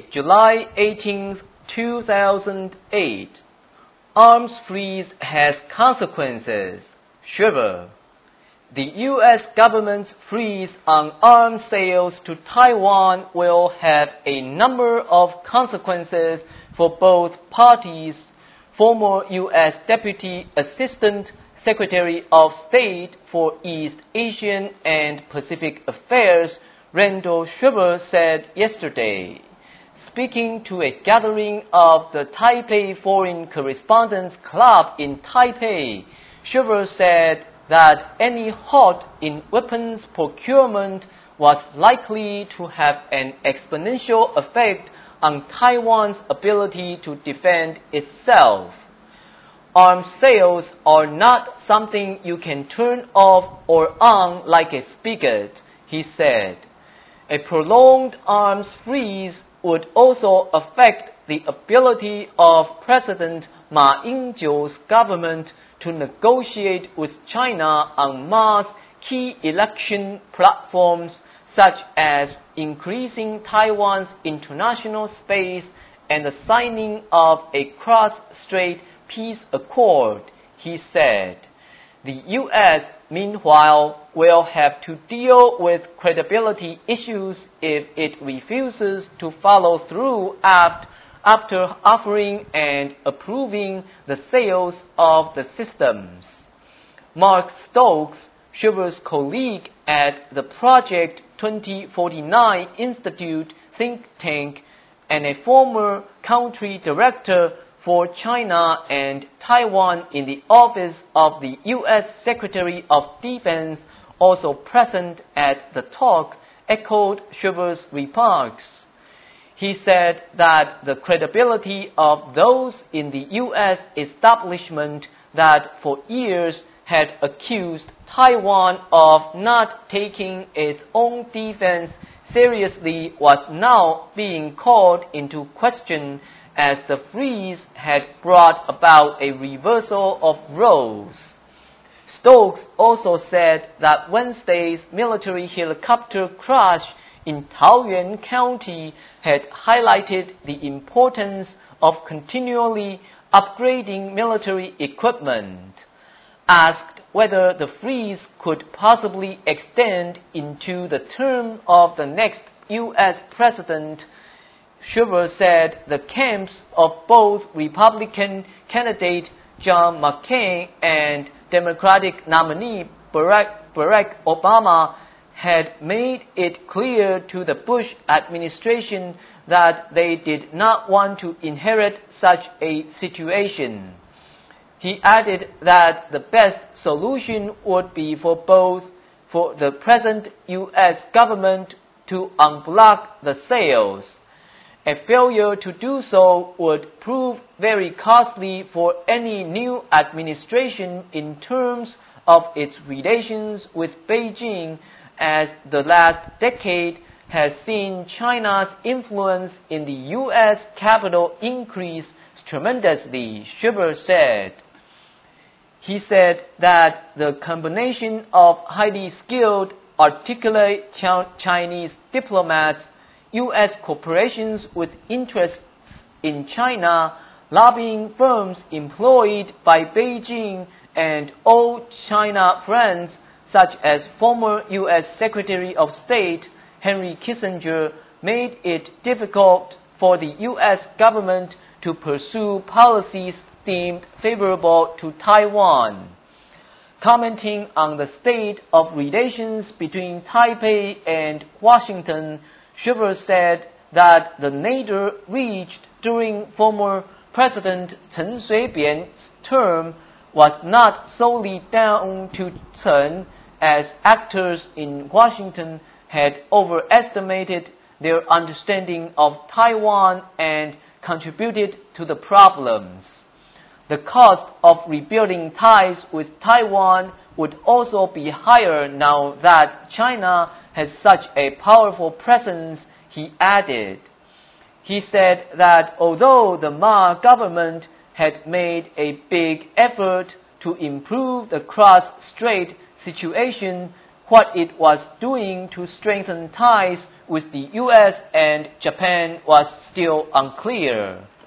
July 18, 2008. Arms freeze has consequences. Shiver. The U.S. government's freeze on arms sales to Taiwan will have a number of consequences for both parties. Former U.S. Deputy Assistant Secretary of State for East Asian and Pacific Affairs, Randall Shiver, said yesterday. Speaking to a gathering of the Taipei Foreign Correspondents Club in Taipei, Shiver said that any halt in weapons procurement was likely to have an exponential effect on Taiwan's ability to defend itself. Arms sales are not something you can turn off or on like a spigot, he said. A prolonged arms freeze would also affect the ability of President Ma Ying-jeou's government to negotiate with China on mass key election platforms such as increasing Taiwan's international space and the signing of a cross-strait peace accord, he said. The U.S., meanwhile, will have to deal with credibility issues if it refuses to follow through after offering and approving the sales of the systems. Mark Stokes, Shiver's colleague at the Project 2049 Institute think tank and a former country director for China and Taiwan in the office of the U.S. Secretary of Defense, also present at the talk, echoed Shiver's remarks. He said that the credibility of those in the U.S. establishment that for years had accused Taiwan of not taking its own defense seriously was now being called into question as the freeze had brought about a reversal of roles. Stokes also said that Wednesday's military helicopter crash in Taoyuan County had highlighted the importance of continually upgrading military equipment. Asked whether the freeze could possibly extend into the term of the next U.S. president, Shiver said the camps of both Republican candidate John McCain and Democratic nominee Barack Obama had made it clear to the Bush administration that they did not want to inherit such a situation. He added that the best solution would be for the present U.S. government to unblock the sales. A failure to do so would prove very costly for any new administration in terms of its relations with Beijing, as the last decade has seen China's influence in the U.S. capital increase tremendously, Shiver said. He said that the combination of highly skilled, articulate Chinese diplomats, U.S. corporations with interests in China, lobbying firms employed by Beijing, and old China friends such as former U.S. Secretary of State Henry Kissinger made it difficult for the U.S. government to pursue policies deemed favorable to Taiwan. Commenting on the state of relations between Taipei and Washington, Shiver said that the nadir reached during former President Chen Shui-bian's term was not solely down to Chen, as actors in Washington had overestimated their understanding of Taiwan and contributed to the problems. The cost of rebuilding ties with Taiwan would also be higher now that China has such a powerful presence, he added. He said that although the Ma government had made a big effort to improve the cross-strait situation, what it was doing to strengthen ties with the U.S. and Japan was still unclear.